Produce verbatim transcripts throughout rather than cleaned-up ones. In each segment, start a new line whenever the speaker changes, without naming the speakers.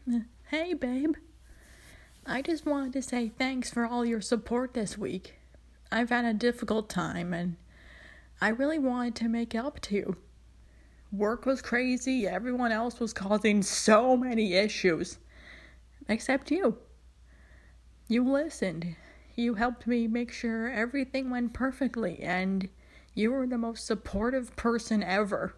Hey, babe. I just wanted to say thanks for all your support this week. I've had a difficult time and I really wanted to make up to you. Work was crazy, everyone else was causing so many issues. Except you. You listened. You helped me make sure everything went perfectly, and you were the most supportive person ever.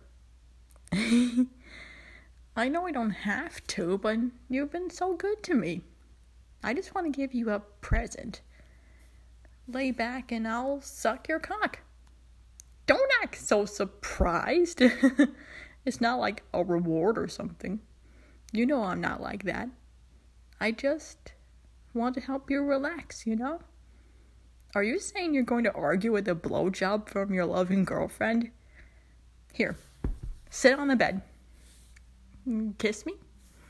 I know I don't have to, but you've been so good to me. I just want to give you a present. Lay back and I'll suck your cock. Don't act so surprised. It's not like a reward or something. You know I'm not like that. I just want to help you relax, you know? Are you saying you're going to argue with a blowjob from your loving girlfriend? Here, sit on the bed. Kiss me.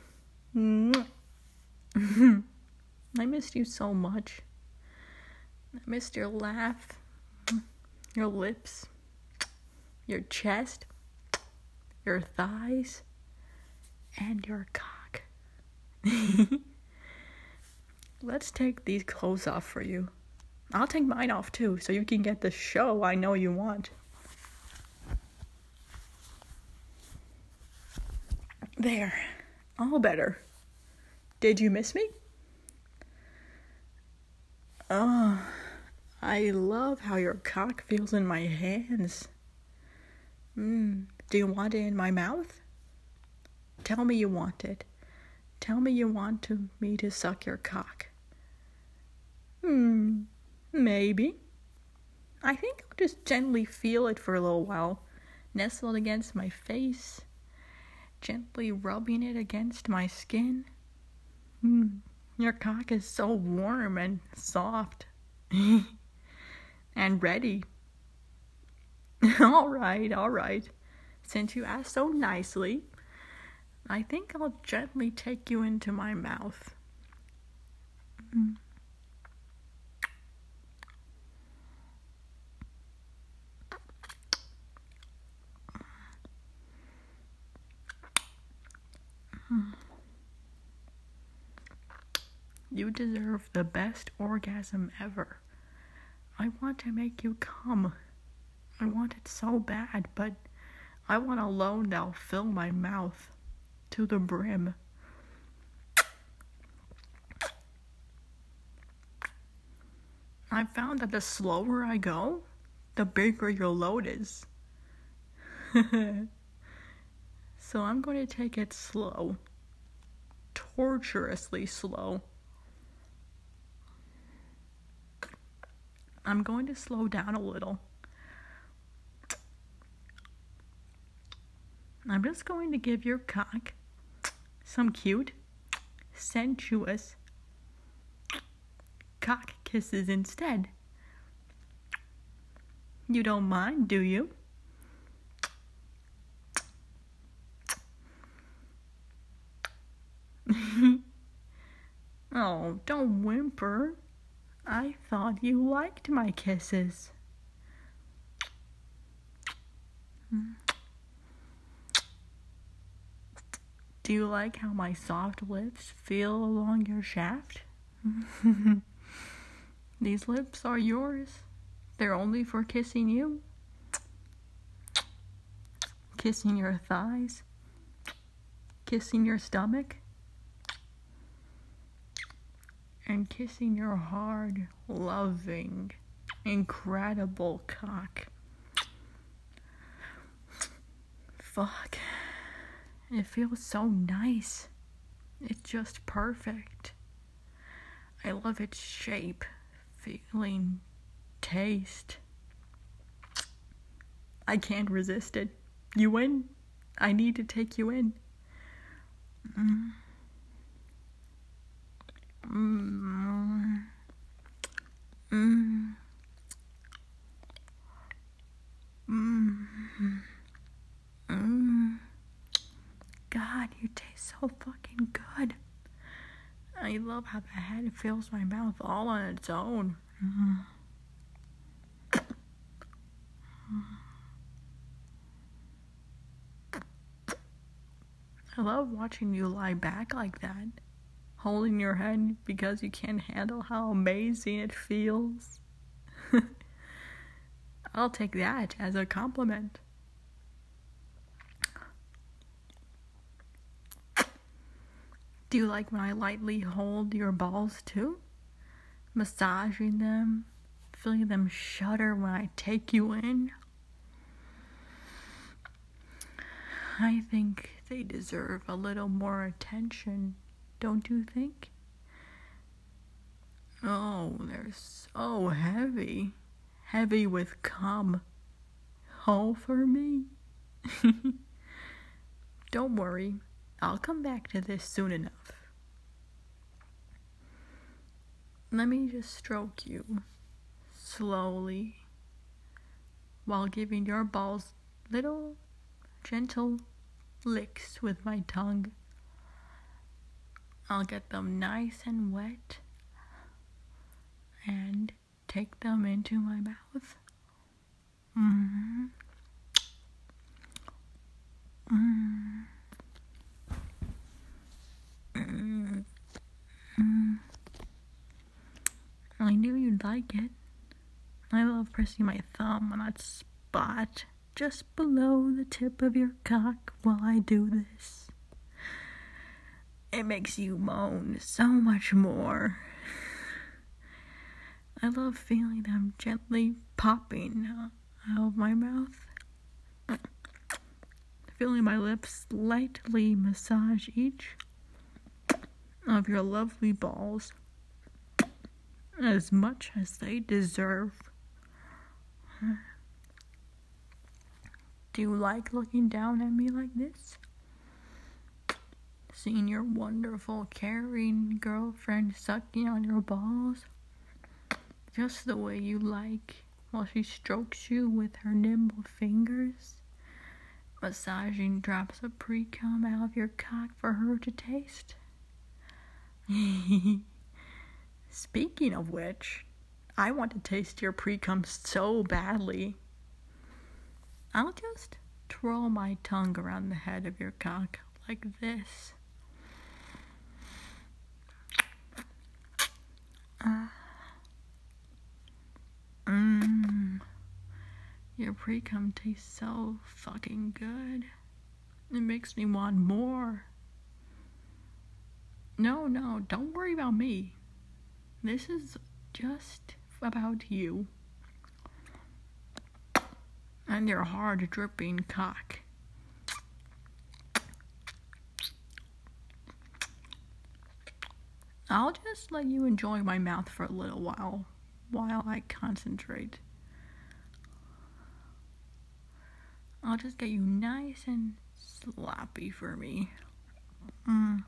I missed you so much. I missed your laugh, your lips, your chest, your thighs, and your cock. Let's take these clothes off for you. I'll take mine off too, so you can get the show I know you want. There, all better. Did you miss me? Oh, I love how your cock feels in my hands. Mm, do you want it in my mouth? Tell me you want it. Tell me you want to, me to suck your cock. Hmm, maybe. I think I'll just gently feel it for a little while, nestled against my face, gently rubbing it against my skin. Hmm, your cock is so warm and soft. And ready. all right, all right. Since you asked so nicely, I think I'll gently take you into my mouth. Mm. You deserve the best orgasm ever. I want to make you come. I want it so bad, but I want a load that'll fill my mouth to the brim. I found that the slower I go, the bigger your load is. So I'm going to take it slow. Torturously slow. I'm going to slow down a little. I'm just going to give your cock some cute, sensuous cock kisses instead. You don't mind, do you? Oh, don't whimper. I thought you liked my kisses. Do you like how my soft lips feel along your shaft? These lips are yours. They're only for kissing you. Kissing your thighs. Kissing your stomach. And kissing your hard, loving, incredible cock. Fuck. It feels so nice. It's just perfect. I love its shape, feeling, taste. I can't resist it. You win. I need to take you in. Mm. Mm. Mm. Mm. Mm. God, you taste so fucking good. I love how the head fills my mouth all on its own. Mm. I love watching you lie back like that, holding your head because you can't handle how amazing it feels. I'll take that as a compliment. Do you like when I lightly hold your balls too? Massaging them, feeling them shudder when I take you in? I think they deserve a little more attention, don't you think? Oh, they're so heavy. Heavy with cum. All for me. Don't worry, I'll come back to this soon enough. Let me just stroke you slowly while giving your balls little gentle licks with my tongue. I'll get them nice and wet and take them into my mouth. Mm-hmm. Mm. Mm. Mm. I knew you'd like it. I love pressing my thumb on that spot just below the tip of your cock while I do this. It makes you moan so much more. I love feeling them gently popping out of my mouth. Feeling my lips lightly massage each of your lovely balls as much as they deserve. Do you like looking down at me like this? Seeing your wonderful, caring girlfriend sucking on your balls just the way you like while she strokes you with her nimble fingers, massaging drops of pre-cum out of your cock for her to taste. Speaking of which, I want to taste your pre-cum so badly. I'll just twirl my tongue around the head of your cock like this. Uh, Mmm. Your pre-cum tastes so fucking good. It makes me want more. No, no, don't worry about me. This is just about you. And your hard dripping cock. I'll just let you enjoy my mouth for a little while, while I concentrate. I'll just get you nice and sloppy for me. Mm.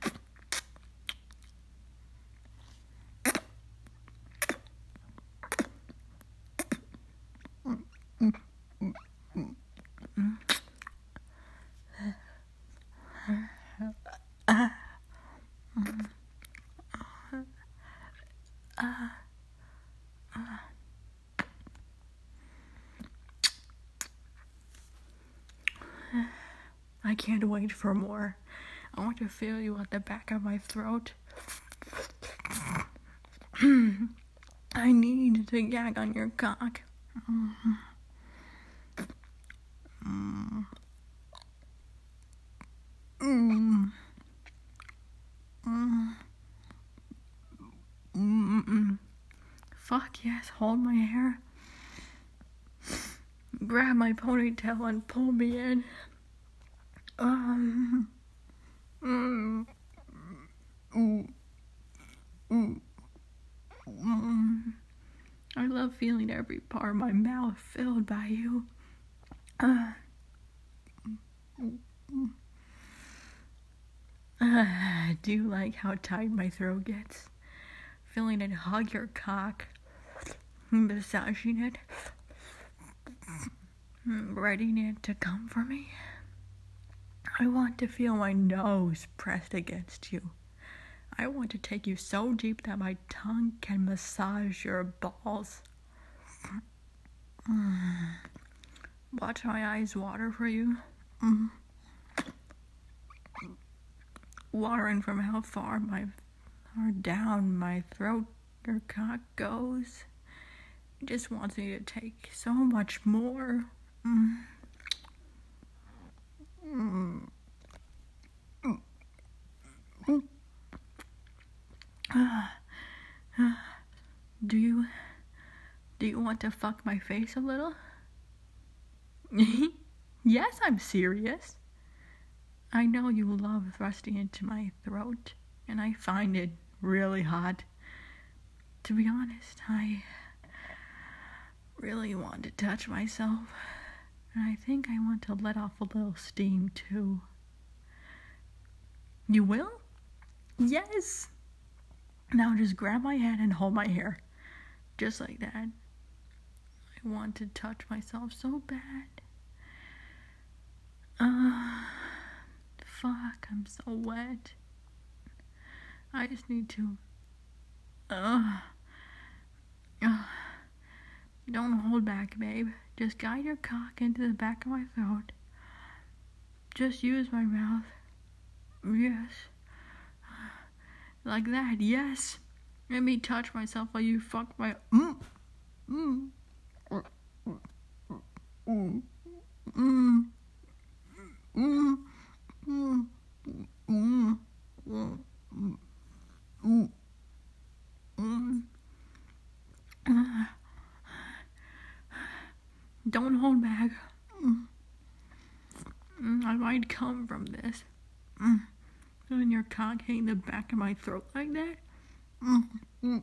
Mm. Mm. Mm. Mm. Uh. Mm. Uh, uh. I can't wait for more. I want to feel you at the back of my throat. I need to gag on your cock. Mm-hmm. Mm. Mm. Mm. Mm-mm. Fuck yes, hold my hair. Grab my ponytail and pull me in. Um. Mm. Mm. Mm. Mm. I love feeling every part of my mouth filled by you. Uh. Uh, do you like how tight my throat gets? Feeling it hug your cock, massaging it, readying it to come for me. I want to feel my nose pressed against you. I want to take you so deep that my tongue can massage your balls. Watch my eyes water for you. learn from how far my or down my throat or cock goes. It just wants me to take so much more. Mm. Mm. Mm. Uh, uh, do you do you want to fuck my face a little? Yes, I'm serious. I know you love thrusting into my throat, and I find it really hot. To be honest, I really want to touch myself, and I think I want to let off a little steam too. You will? Yes. Now just grab my hand and hold my hair. Just like that. I want to touch myself so bad. Uh, fuck, I'm so wet. I just need to... Uh, uh, don't hold back, babe. Just guide your cock into the back of my throat. Just use my mouth. Yes. Like that, yes. Let me touch myself while you fuck my... Mm. Mm. Mm. Mm. Mm. Mm. Mm. Mm. Mm. Mm. Mm. Uh, don't hold back. Mm. Mm, I might come from this. Mm. When your cock hitting the back of my throat like that. Mm. Mm.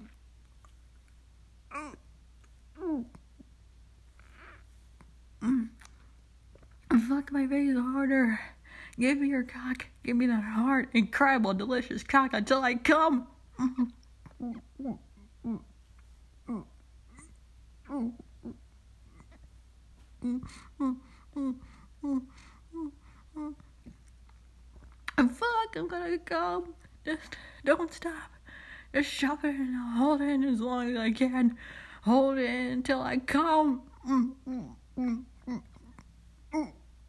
Mm. Mm. Fuck my face harder. Give me your cock. Give me that hard, incredible, delicious cock until I come. Mm. Mm. Mm. Mm. Mm. Mm. Mm. Mm. Mm. Mm. Mm. Fuck, I'm gonna come. Just don't stop. Just shove it and I'll hold it in as long as I can. Hold it until I come. Mm. Mm. Mm. Mm. Mm.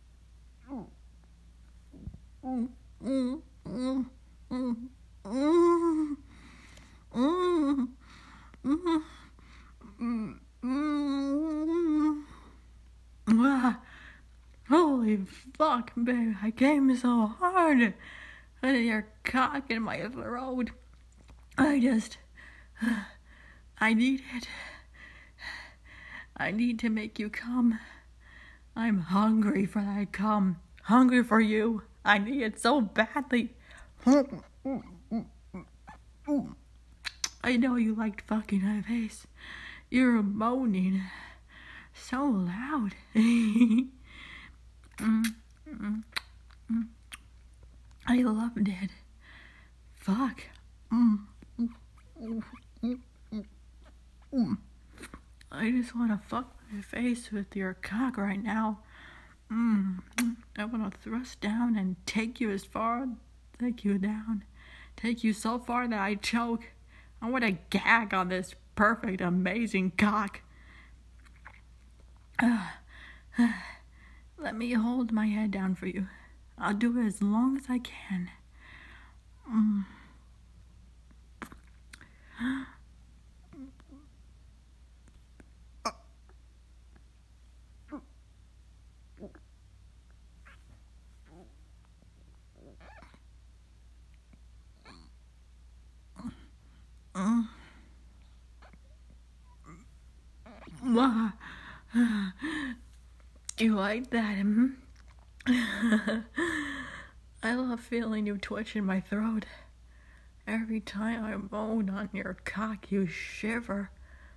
Mm. Mm. Mm. Mm. Mm. Mm. Mm. Mm. Mm. Ah. Holy fuck, babe, I came so hard. And your cock in my throat. I just... I need it. I need to make you come. I'm hungry for that cum. Hungry for you. I need it so badly. I know you liked fucking my face. You're moaning so loud. mm, mm, mm. I loved it. Fuck. Mm, mm, mm, mm, mm. I just want to fuck my face with your cock right now. Mm, I want to thrust down and take you as far, take you down, take you so far that I choke. I want to gag on this perfect, amazing cock. Uh, uh, let me hold my head down for you. I'll do it as long as I can. Mm. Mm. You like that, hmm? I love feeling you twitch in my throat. Every time I moan on your cock, you shiver.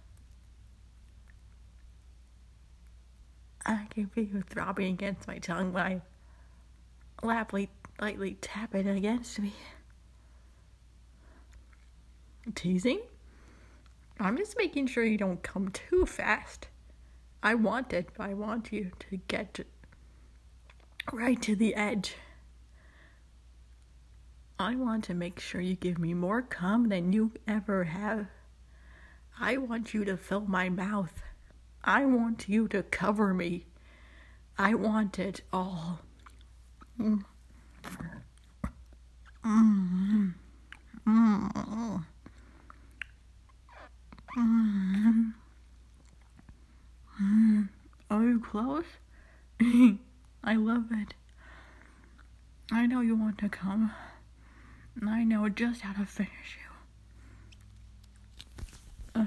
I can feel you throbbing against my tongue when I lightly, lightly tap it against me. Teasing? I'm just making sure you don't come too fast. I want it. I want you to get to, right to the edge. I want to make sure you give me more cum than you ever have. I want you to fill my mouth. I want you to cover me. I want it all. Mm. Mm. close? I love it. I know you want to come. I know just how to finish you. Uh,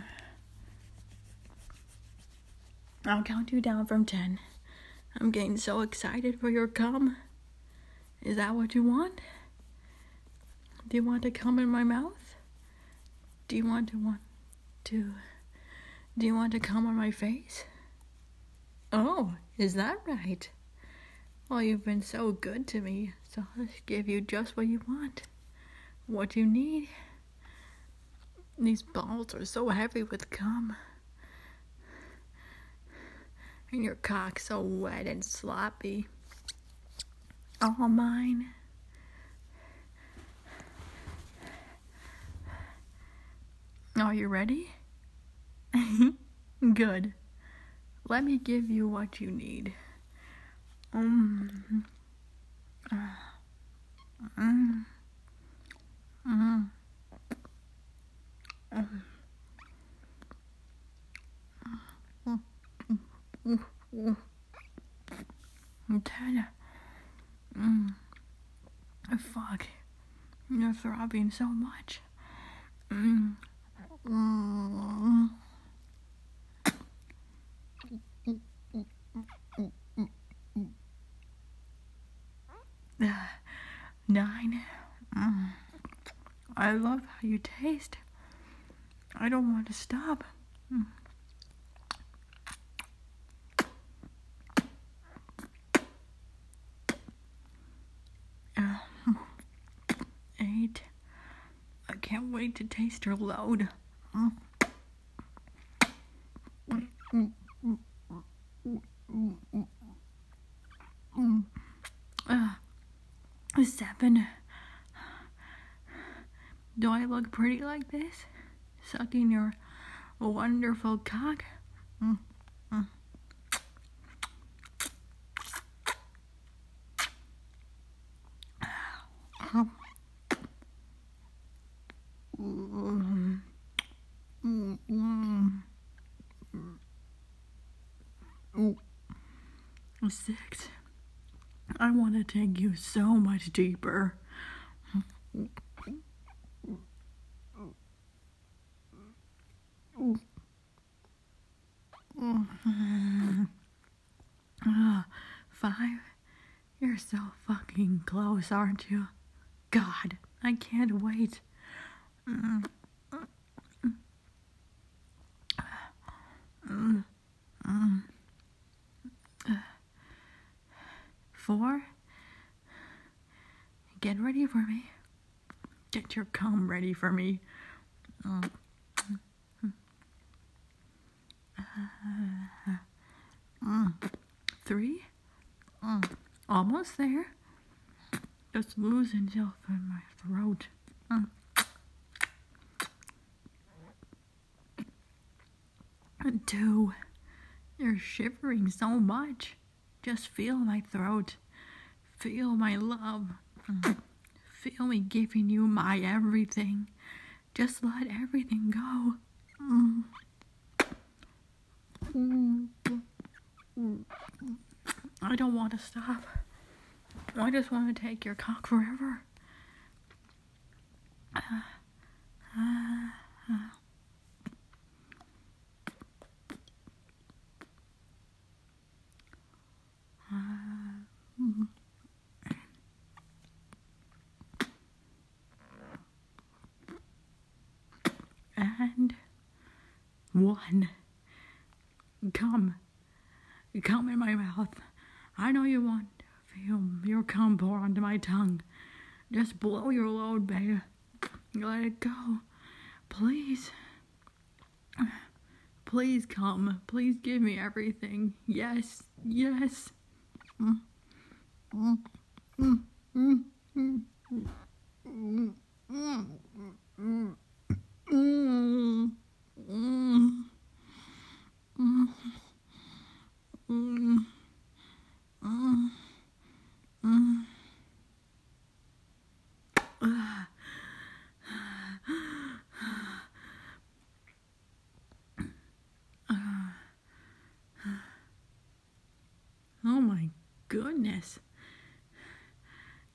I'll count you down from ten. I'm getting so excited for your cum. Is that what you want? Do you want to come in my mouth? Do you want to want to Do you want to come on my face? Oh, is that right? Well, you've been so good to me, so I'll just give you just what you want. What you need. These balls are so heavy with cum. And your cock's so wet and sloppy. All mine. Are you ready? Good. Let me give you what you need. Um. Uh, mm, mm, mm, mm, mm, mm. Ten. Mm. Fuck. You're throbbing so much. Mm. Mm. Nine. Mm. I love how you taste. I don't want to stop. Mm. Uh, eight. I can't wait to taste your load. Mm. Mm, mm, mm, mm, mm, mm, mm. Uh, seven. Do I look pretty like this? Sucking your wonderful cock? Mm, mm. Mm, mm, mm. Mm. Six. I want to take you so much deeper. Uh, five. You're so fucking close, aren't you? God, I can't wait. Mm. Mm. Mm. Uh, four. Get ready for me. Get your cum ready for me. Mm. Uh, mm. Three. Mm. Almost there. Just losing yourself in my throat. Mm. And two. You're shivering so much. Just feel my throat. Feel my love. Mm. Feel me giving you my everything. Just let everything go. Mm. Mm. Mm. I don't want to stop. I just want to take your cock forever. Uh, uh, uh. Uh, mm. And one. Come. Come in my mouth. I know you want to feel your cum pour onto my tongue. Just blow your load, babe. Let it go. Please. Please come. Please give me everything. Yes. Yes. Mm. Mm. Mm. Mm. Mm. Mm. Mm. Mm. Mm. Mm. Mm. Mm. Mm. Mm. Uh.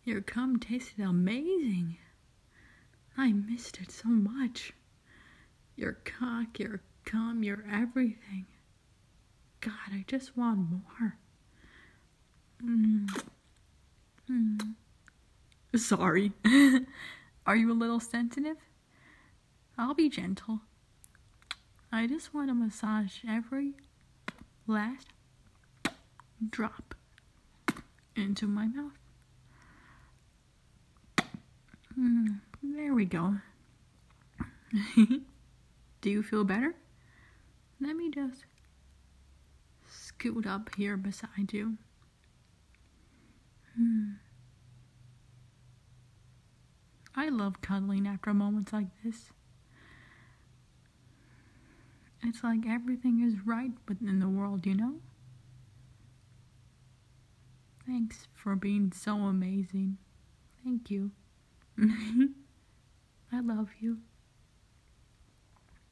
Your cum tasted amazing. I missed it so much. Your cock, your cum, your everything. God, I just want more. Mm. Mm. Sorry. Are you a little sensitive? I'll be gentle. I just want to massage every last drop into my mouth. Mm, there we go. Do you feel better? Let me just scoot up here beside you. Hmm. I love cuddling after moments like this. It's like everything is right within the world, you know? Thanks for being so amazing. Thank you. I love you.